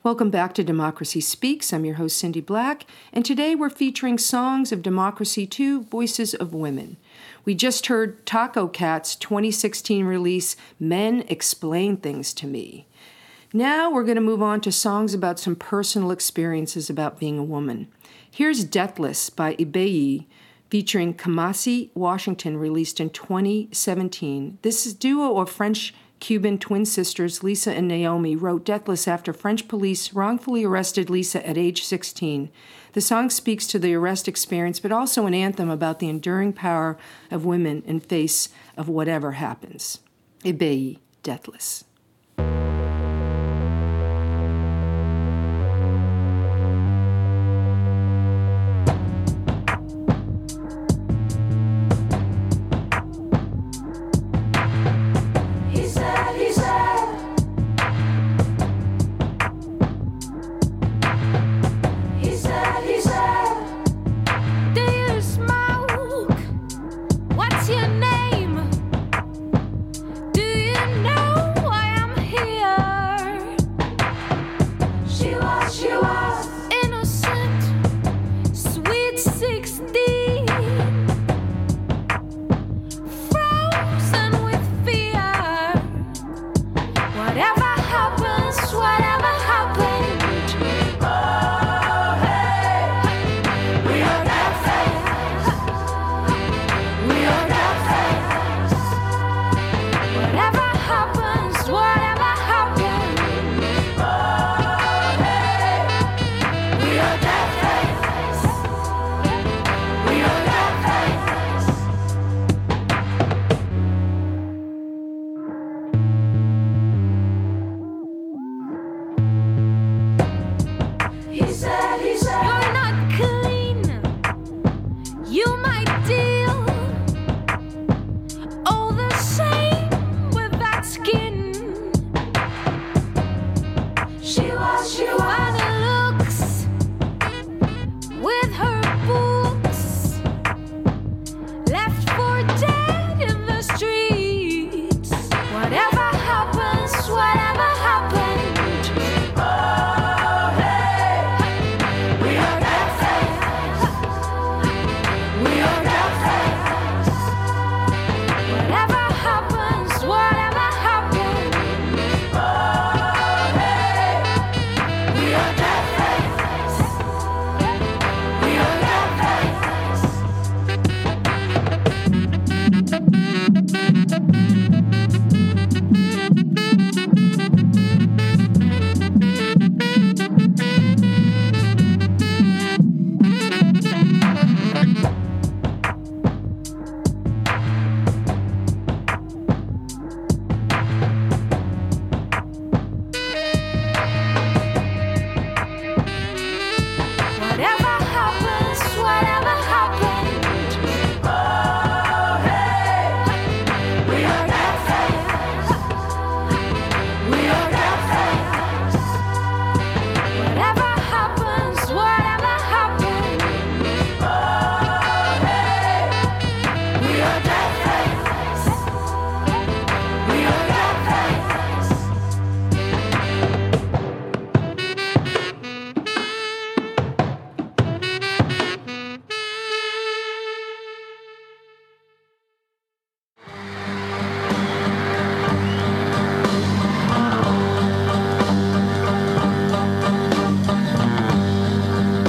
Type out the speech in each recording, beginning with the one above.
Welcome back to Democracy Speaks. I'm your host, Cindy Black, and today we're featuring Songs of Democracy 2, Voices of Women. We just heard Taco Cat's 2016 release, Men Explain Things to Me. Now we're going to move on to songs about some personal experiences about being a woman. Here's Deathless by Ibeyi, featuring Kamasi Washington, released in 2017. This duo of French-Cuban twin sisters, Lisa and Naomi, wrote Deathless after French police wrongfully arrested Lisa at age 16. The song speaks to the arrest experience, but also an anthem about the enduring power of women in face of whatever happens. Ibeyi, Deathless.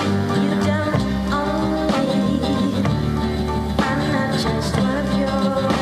Just one of your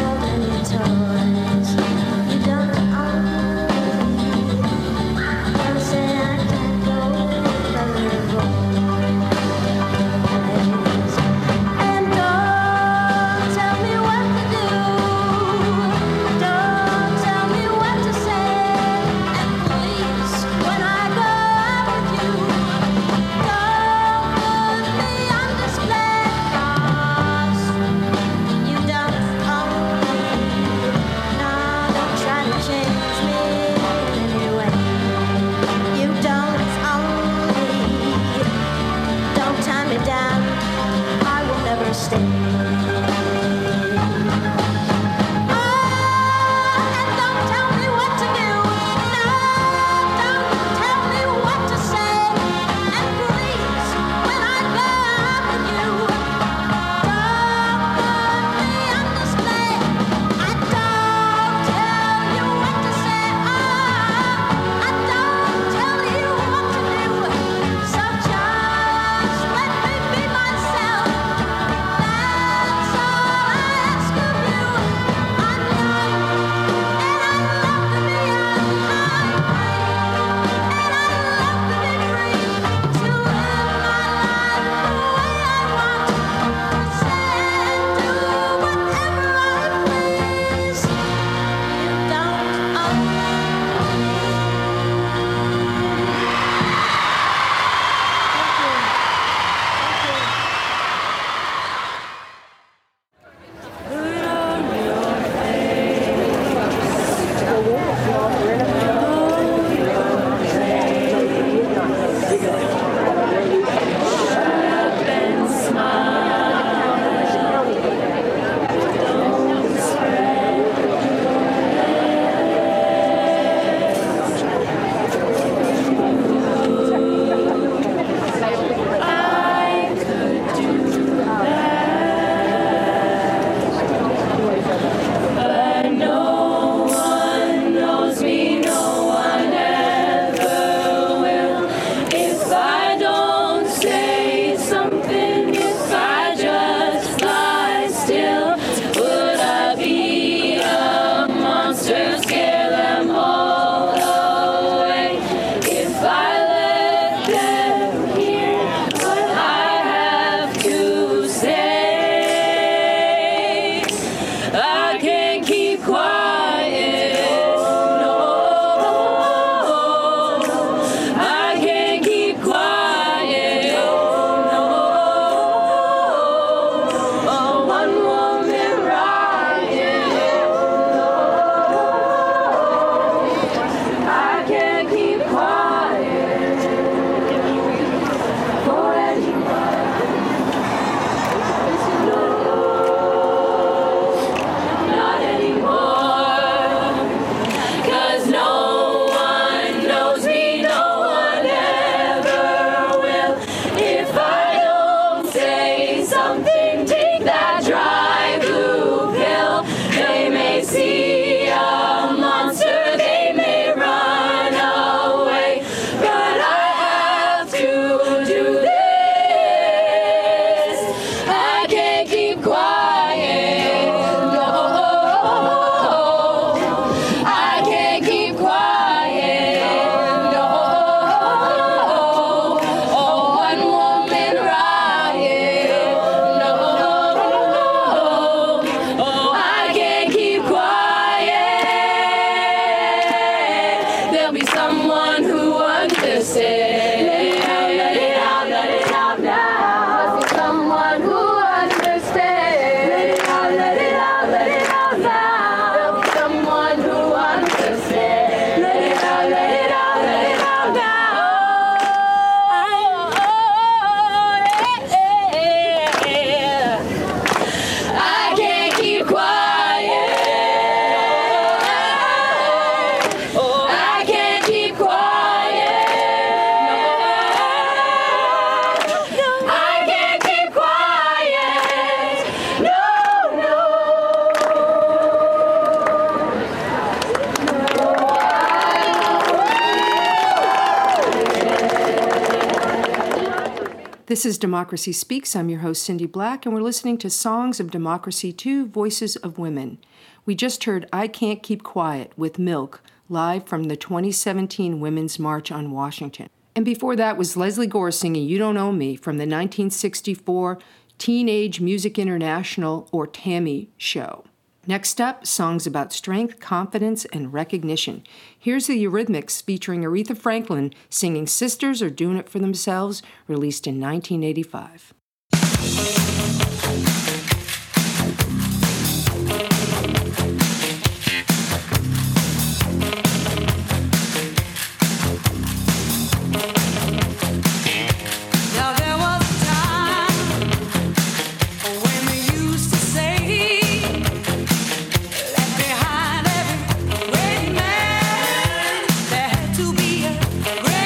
This is Democracy Speaks. I'm your host, Cindy Black, and we're listening to Songs of Democracy 2, Voices of Women. We just heard I Can't Keep Quiet with Milk, live from the 2017 Women's March on Washington. And before that was Leslie Gore singing You Don't Own Me from the 1964 Teenage Music International, or TAMI, show. Next up, songs about strength, confidence, and recognition. Here's the Eurythmics featuring Aretha Franklin singing Sisters Are Doing It For Themselves, released in 1985.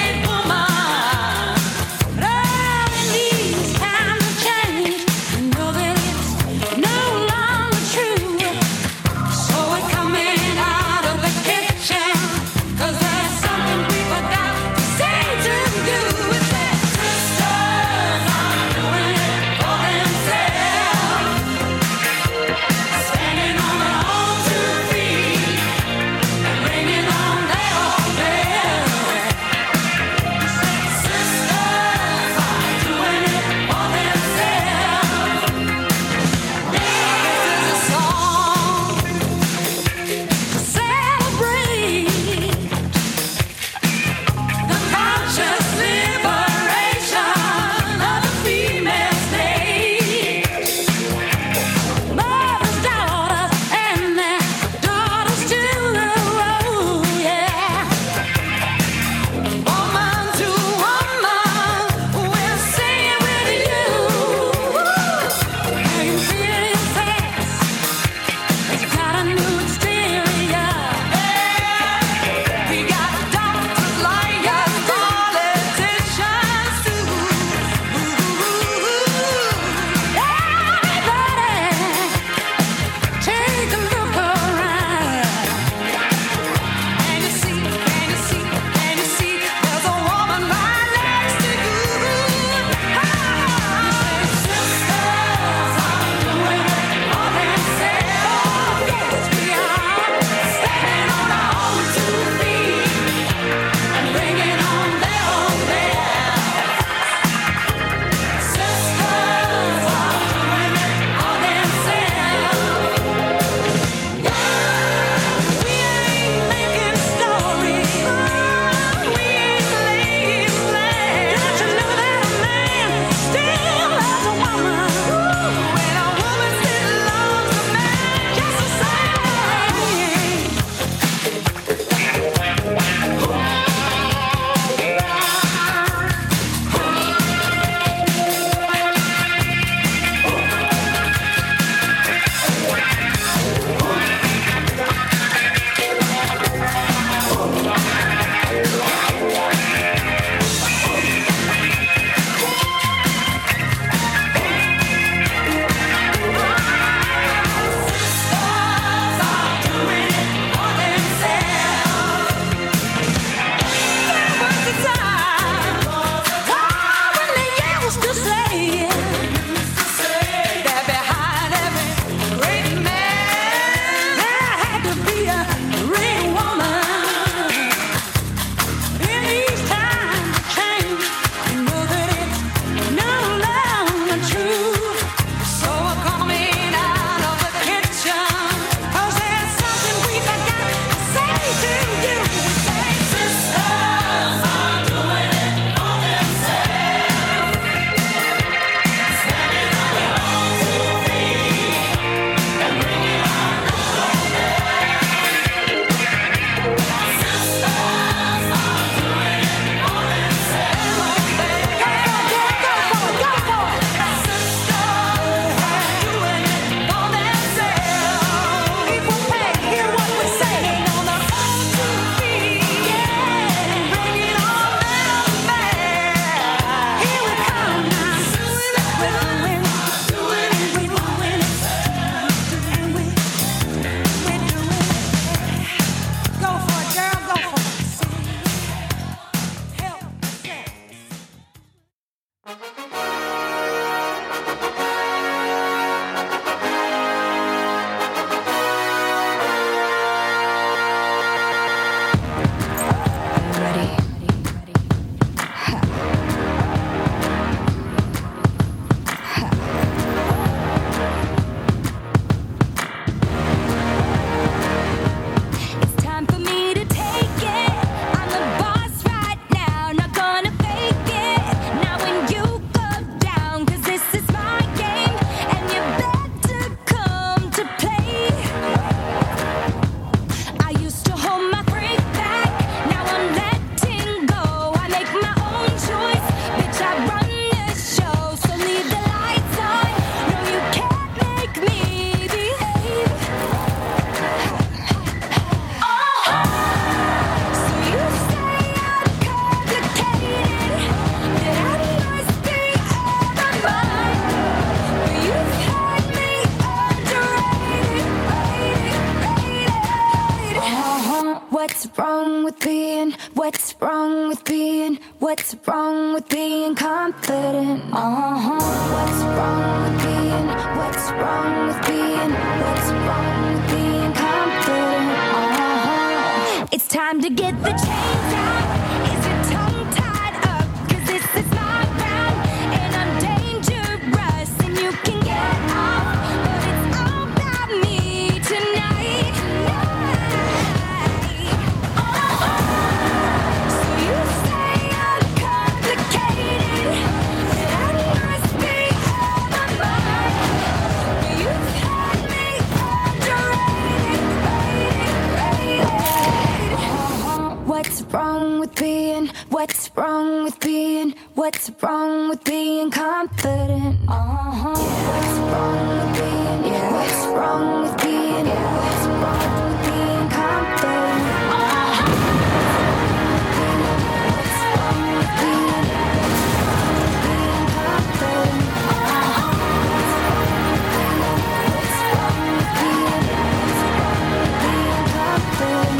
No What's wrong with being? What's wrong with being? What's wrong with being confident? What's wrong with being? What's wrong with being? What's wrong with being confident? It's time to get the chains out. Is your tongue tied up? 'Cause this is my round, and I'm dangerous, and you can get off, but it's all about me tonight. So you say I'm complicated, and I must be out of my mind. But you've had me underrated. What's wrong with being? What's wrong with being? What's wrong with being confident? What's wrong with being? What's wrong with being? What's wrong with being confident? What's wrong with being? Being confident? What's wrong with being? Being confident?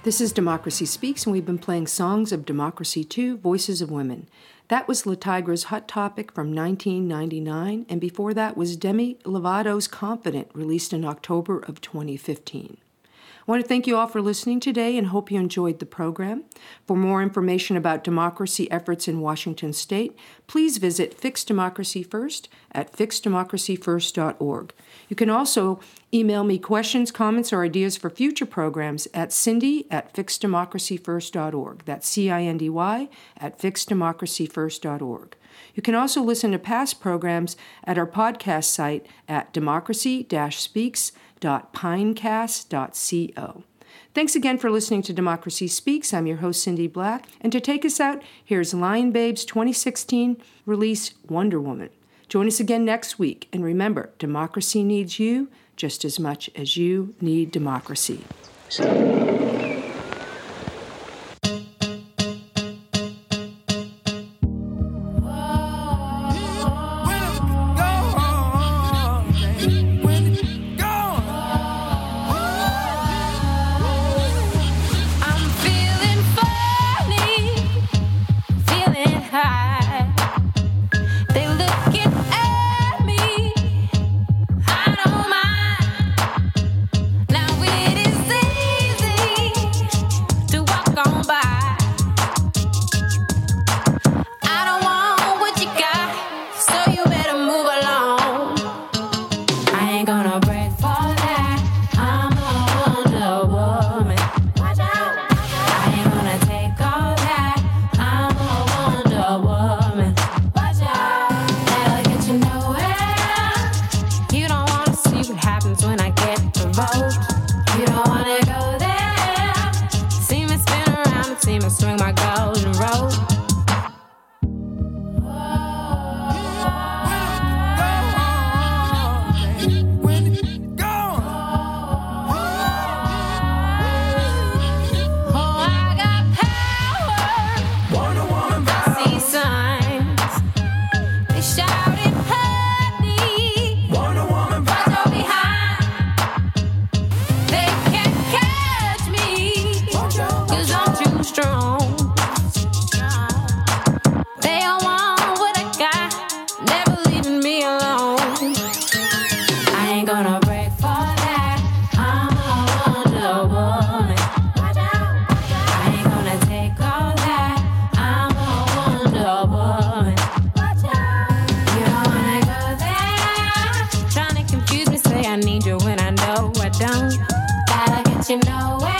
This is Democracy Speaks, and we've been playing Songs of Democracy 2, Voices of Women. That was La Tigra's Hot Topic from 1999, and before that was Demi Lovato's Confident, released in October of 2015. I want to thank you all for listening today and hope you enjoyed the program. For more information about democracy efforts in Washington State, please visit Fix Democracy First at fixdemocracyfirst.org. You can also email me questions, comments, or ideas for future programs at cindy@fixdemocracyfirst.org. That's CINDY at fixdemocracyfirst.org. You can also listen to past programs at our podcast site at democracy-speaks.pinecast.co. Thanks again for listening to Democracy Speaks. I'm your host, Cindy Black. And to take us out, here's Lion Babe's 2016 release, Wonder Woman. Join us again next week. And remember, democracy needs you just as much as you need democracy. I need you when I know I don't. Gotta get you nowhere.